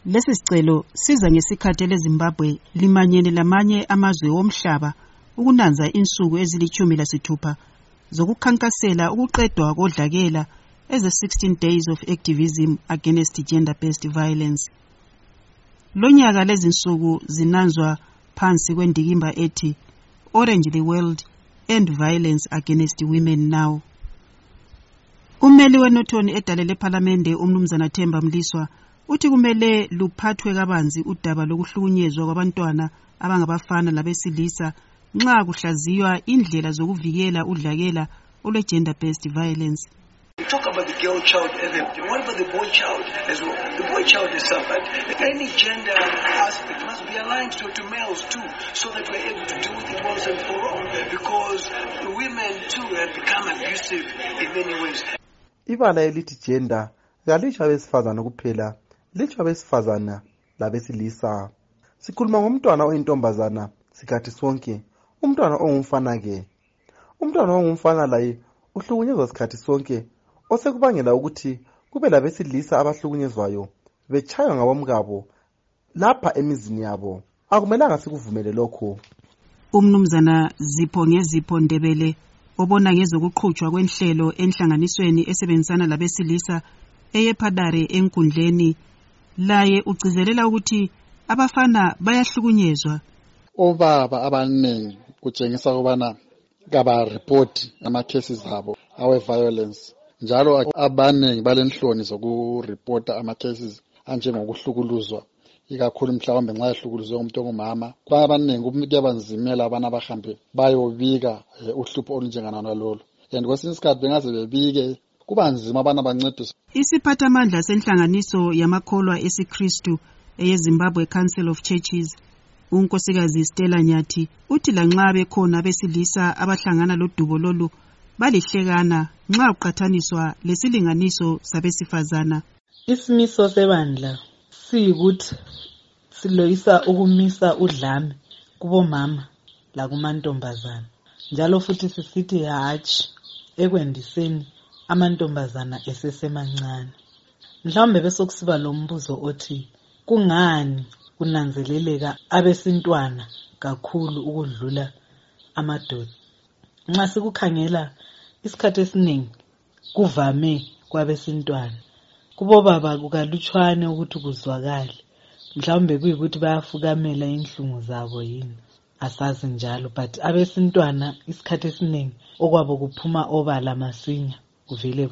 Lesi sicelo siza ngesikhathi leZimbabwe limanyene lamanye amazwe womhlaba ukunanza insuku ezili-16 zokukhankasela ukuqedwa kodlakela eze-16 days of activism against gender-based violence. Lonyaka lezi nsuku zinanzwa phansi kwendikimba ethi Orange the World End Violence Against Women Now. Ummeli wenothoni edale lephalamende umnumzana Themba Mliswa uthi kumele luphathwe kabanzi udaba lokuhlukunyezwa kwabantwana abangabafana labesilisa nxa kuhlaziywa indlela zokuvikela udlakela olwe-gender-based violence. We talk about the girl child, what about the boy child as well? The boy child is suffered. Any gender aspect must be aligned to males too, so that we're able to deal with it once and for all, because women too have become abusive in many ways. Ibala elithi gender kalitsho abesifazana kuphela, litsho abesifazana labesilisa. Sikhuluma ngomntwana oyintombazana sikhathi sonke, umntwana ongumfana ke. Umntwana ongumfana laye uhlukunyezwa sikhathi sonke, osekubangela ukuthi kube labesilisa abahlukunyezwayo betshaywa ngabomkabo lapha emizini yabo. Akumelanga sikuvumele lokho. Umnumzana Zipho Ngezipho Ndebele obona ngezokuqhutshwa kwenhlelo enhlanganisweni esebenzisana labesilisa eyePadare enkundleni laye ugcizelela ukuthi abafana bayahlukunyezwa. Obaba abaningi kutshengisa ukubana kabareport ama-cases abo awe-violence, njalo abaningi balenhloni zokureport ama-cases anjengokuhlukuluzwa, ikakhulu mhlawumbe nxa ehlukuluzwe umuntu ongumama. Abaningi kuyabanzimela abana bahambe bayobika uhlupho olunjengana lolo, and kwesinye isikhathi bengaze bebike kuba nzima abana bancediswe. Isiphathamandla senhlanganiso yamakholwa esiKristu eyeZimbabwe Council of Churches unkosikazi Stella Nyathi uthi lanxa bekhona besilisa abahlangana lodubo lolu balihlekana nxa uqathaniswa lesilinganiso sabesifazana. Isimiso sebandla siyikuthi siloyisa ukumisa udlame kubomama lakumantombazana, njalo futhi sisithi hatshi ekwendiseni amantombazana esesemancane. Mhlawumbe bese kusiba lo mbuzo othi kungani kunanzeleleka abesintwana kakhulu ukudlula amadoda? Nxa sikukhangela isikhathi esiningi kuvame kwabesintwana, kubo baba kukalutshwane ukuthi kuzwakale. Mhlawumbe kuyikuthi bayafukamela inhlungu zabo yini, asazi njalo, but abesintwana isikhathi esiningi okwabo kuphuma obala masinya kuvele.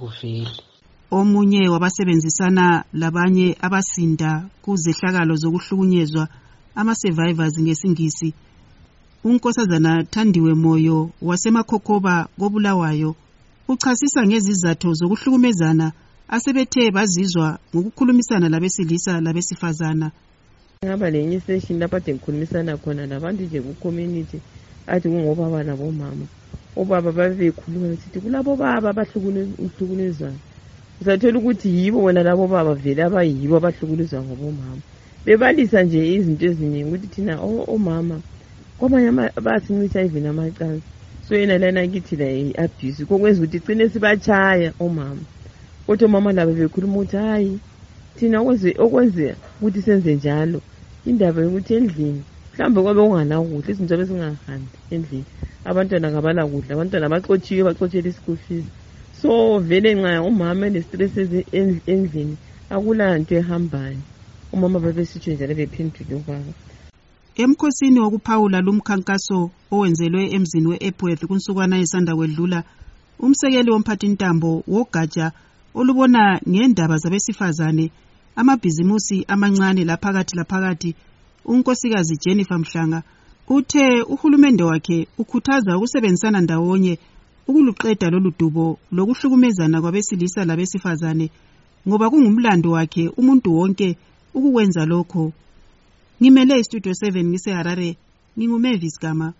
Omunye wabasebenzisana labanye abasinda kuzehlakalo zokuhlukunyezwa ama-survivors ngesingisi, unkosazana Thandiwe Moyo wasemakhokhoba koBulawayo uchasisa ngezizathu zokuhlukumezana asebethe bazizwa ngokukhulumisana labesilisa labesifazana. Ngaba lenye session lapha ngikhulumisana khona labantu nje ku-community athi kungobaba labomama. Obaba babekhuluma sithi kulabo baba abahlukunezwa. Uzathola ukuthi yibo wena labo baba vele abayibo abahlukuluzwa ngobomama. Bebalisa nje izinto eziningi ukuthi thina omama kwamanye basincisha even amacansi. So yena lana kithi la abuse kokwenza ukuthi cine sibachaya omama. Kodwa omama labo bekhuluma ukuthi hayi thina okwenze ukuthi senze njalo indaba yokuthi endlini mhlambe kwabe unganakudla izinto besingahambi endlini, abantwana ngabala kudla, abantwana baxotshela i-school fees. So vele nxa umama ene-stress endlini akula nto ehambayo, umama babesitsho njalo bephendule ubaba. Emkhosini wokuphawula lumkhankaso owenzelwe emzini we-Epworth kunsukwana esanda kwedlula, umsekeli womphathintambo wogatsha olubona ngendaba zabesifazane amabhizimusi amancane laphakathi unkosikazi Jennifer Mhlanga uthe uhulumende wakhe ukhuthaza ukusebenzisana ndawonye ukuluqeda lolu dubo lokuhlukumezana kwabesilisa labesifazane ngoba kungumlando wakhe umuntu wonke ukukwenza lokho. Ngimele iStudio 7 ngise Harare, nginguMavis Gama.